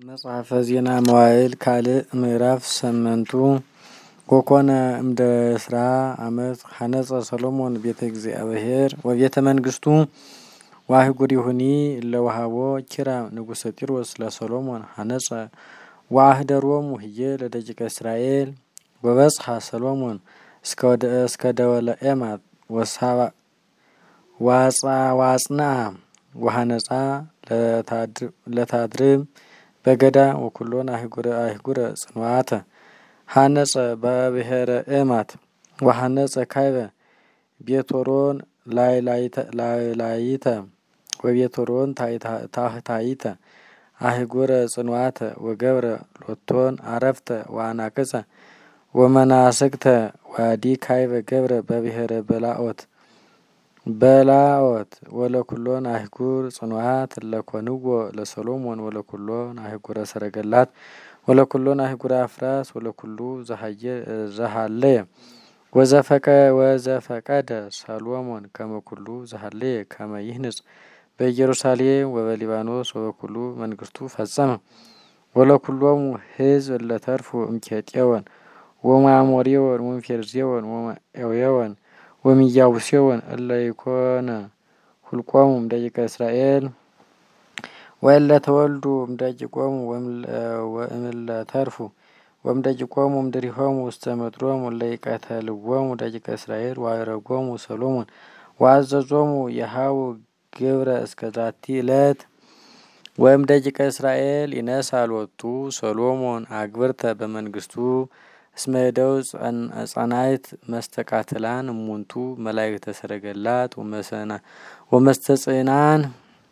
መጽሐፈ ዜና መዋዕል ካልዕ ምዕራፍ 8 ኮኮነ እምደ እስራ ዓመት ሐነጸ ሰሎሞን ቤተ እግዚአብሔር ወቤተ መንግስቱ ዋህጉሪሁኒ ለወሃቦ ኪራም ንጉሰ ጢሮስ ለሰሎሞን ሐነጸ ዋህደሮሙ ህየ ለደቂቀ እስራኤል ወበጽሐ ሰሎሞን እስከ ደወለ ኤማት ወሳባ ዋጽና ወሐነጻ ለታድርም በገዳ ወኩሎን አይጉረ ጽንዋተ ሐነጸ በብሔረ ኤማት ወሐነጸ ካይበ ቤቶሮን ላይላይተ ወቤቶሮን ታህታይተ አይጉረ ጽንዋተ ወገብረ ሎቶን አረፍተ ዋናቅጸ ወመናስክተ ዋዲ ካይበ ገብረ በብሔረ በላኦት ወለኩሎን አይጉር ጽንዋት ለኮንዎ ለሰሎሞን ወለኩሎን አይጉረ ሰረገላት ወለኩሎን አይጉረ አፍራስ ወለኩሉ ዘሃለየ ወዘፈቀደ ሰሎሞን ከመኩሉ ዘሃለየ ከመ ይህንጽ በኢየሩሳሌም ወበሊባኖስ ወበኩሉ መንግስቱ ፈጸመ ወለኩሎሙ ህዝብ ለተርፉ እምኬጤወን ወማሞሬወን ወምፌርዜወን ወማኤዌወን ወሚያቡሴወን እለ ይኮነ ሁልቆሙ እምደቂቀ እስራኤል ወእለ ተወልዱ እምደቂቆሙ ወእምለ ተርፉ ወእምደቂቆሙ እምድሪሆሙ ውስተ ምድሮሙ እለ ይቀተልዎሙ ደቂቀ እስራኤል ወአረጎሙ ሰሎሞን ወአዘዞሙ የሃው ግብረ እስከ ዛቲ ዕለት ወእምደቂቀ እስራኤል ይነሳ ሎቱ ሰሎሞን አግብርተ በመንግስቱ እስመ እደው ጸናይት መስተቃትላን እሙንቱ መላእክተ ሰረገላት ወመስተጽናን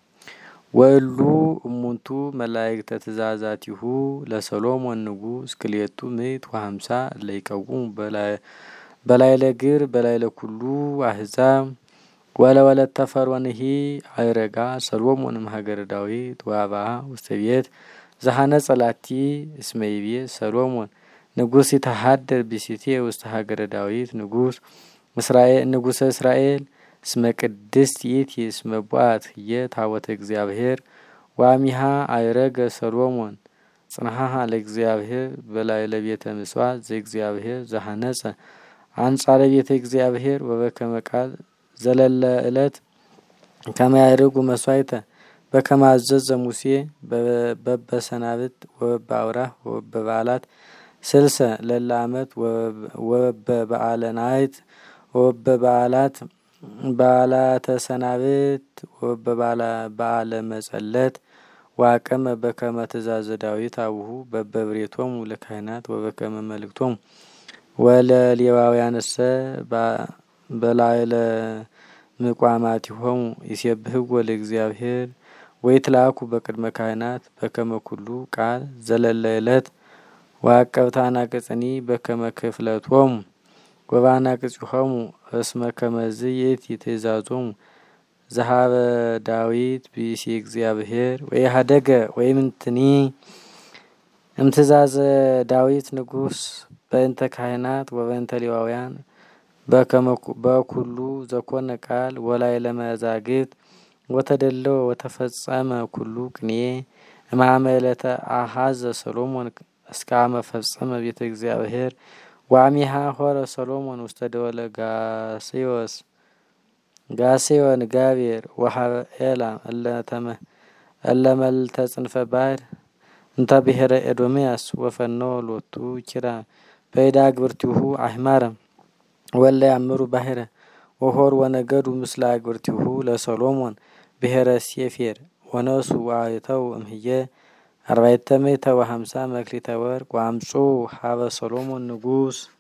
ወእሉ እሙንቱ መላእክተ ትእዛዛቲሁ ለሰሎሞን ንጉስ ክልኤቱ ምዕት ወሃምሳ ለይቀውሙ በላይለ ግር በላይለ ኩሉ አሕዛብ ወለወለተ ፈርዖንሂ አይረጋ ሰሎሞን እምሀገረ ዳዊት ወአብአ ውስተ ቤት ዘሐነጸ ላቲ እስመ ይቤ ሰሎሞን ንጉስ ይተሃደር ቢሲቴ ውስተ ሀገረ ዳዊት ንጉሰ እስራኤል እስመ ቅድስት ይእቲ እስመ ቡአት ህየ ታቦተ እግዚአብሔር ዋሚሃ አይረገ ሰሎሞን ጽንሐሃ ለእግዚአብሔር በላዕለ ቤተ ምጽዋት ዘእግዚአብሔር ዘሐነጸ አንጻረ ቤተ እግዚአብሔር ወበከመ ቃል ዘለለ ዕለት ከመ ያርጉ መስዋዕተ በከመ አዘዘ ሙሴ በበሰናብት ወበአውራህ ወበበዓላት ስልሰ ለለ ዓመት ወበበዓለ ናይት ወበበዓላት በዓላተ ሰናብት ወበበዓለ መጸለት ዋቀመ በከመ ትእዛዘ ዳዊት አቡሁ በበብሬቶሙ ለካህናት ወበከመ መልእክቶሙ ወለሌዋውያንሰ በላዕለ ምቋማቲሆሙ ይሴብሕዎ ለእግዚአብሔር ወይትላኩ በቅድመ ካህናት በከመ ኩሉ ቃል ዘለለ ዕለት ወአቀብታና ቅጽኒ በከመ ክፍለቶሙ ወባናቅጽሆሙ እስመ ከመዝ ይእቲ ትእዛዞሙ ዘሃበ ዳዊት ብእሲ እግዚአብሔር ወይሃደገ ወይምንትኒ እምትእዛዘ ዳዊት ንጉስ በእንተ ካህናት ወበእንተ ሌዋውያን በኩሉ ዘኮነ ቃል ወላዕለ መዛግብት ወተደለወ ወተፈጸመ ኩሉ ቅኔ እምአመ ዕለተ አሐዘ ሰሎሞን እስከ አመ ፈጸመ ቤተ እግዚአብሔር ዋሚሃ ሆረ ሰሎሞን ውስተ ደወለ ጋሴዮን ጋቤር ወሃበ ኤላም እለመልተ ጽንፈ ባሕር እንተ ብሔረ ኤዶምያስ ወፈኖ ሎቱ ኪራም በይዳ አግብርቲሁ አሕማረ ወለ ያምሩ ባሕረ ወሆር ወነገዱ ምስለ አግብርቲሁ ለሰሎሞን ብሔረ ሴፌር ወነሱ ወአይተው እምህየ 450 መክሊተ ወርቅ ወአምጹ ሀበ ሰሎሞን ንጉስ